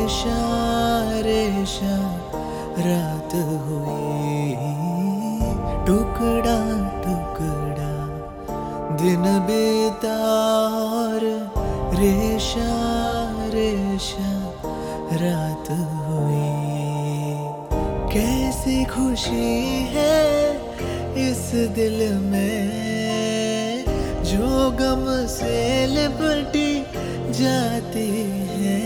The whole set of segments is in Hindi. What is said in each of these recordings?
रेशा रेशा रात हुई, टुकड़ा टुकड़ा दिन बीता और रेशा रेशा रात हुई। कैसी खुशी है इस दिल में जो गम से लिपटी जाती है।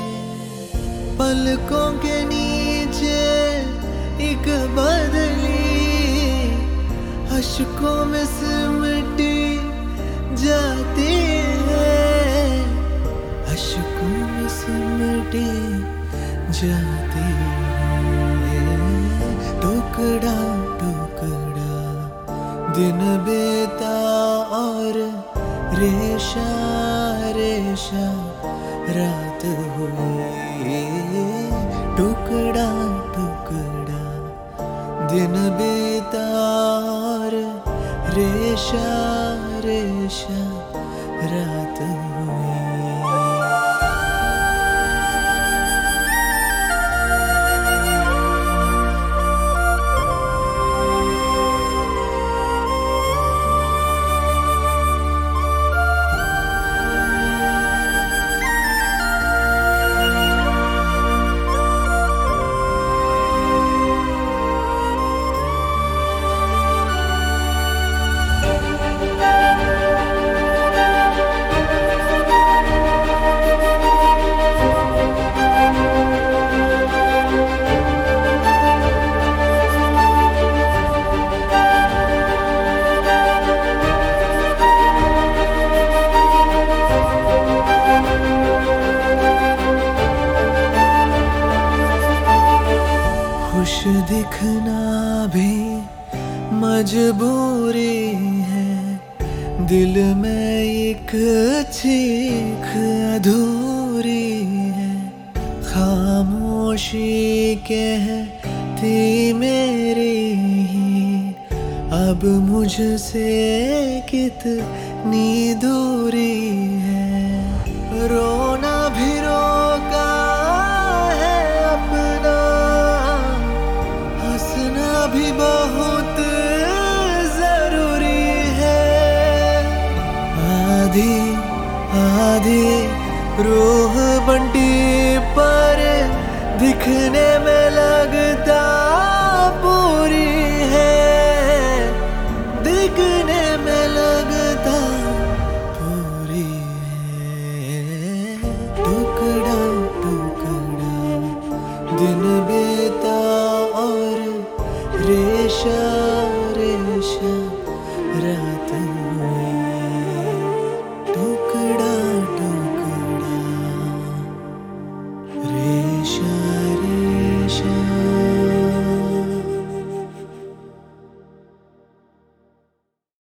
पलकों के नीचे एक बदली अश्कों में सिमटी जाती है, अश्कों में सिमटी जाती है। टुकड़ा टुकड़ा दिन बीता और रेशा रेशा रात हुई, टुकड़ा टुकड़ा दिन बीता और रेशा रेशा रात हुई। खुश दिखना भी मजबूरी है, दिल में एक चीख अधूरी है। खामोशी कहती मेरी ही अब मुझसे कितनी दूरी है। रोना भी रोका है अपना, हंसना भी बहुत जरूरी है। आधी आधी रूह बंटी पर दिखने में लग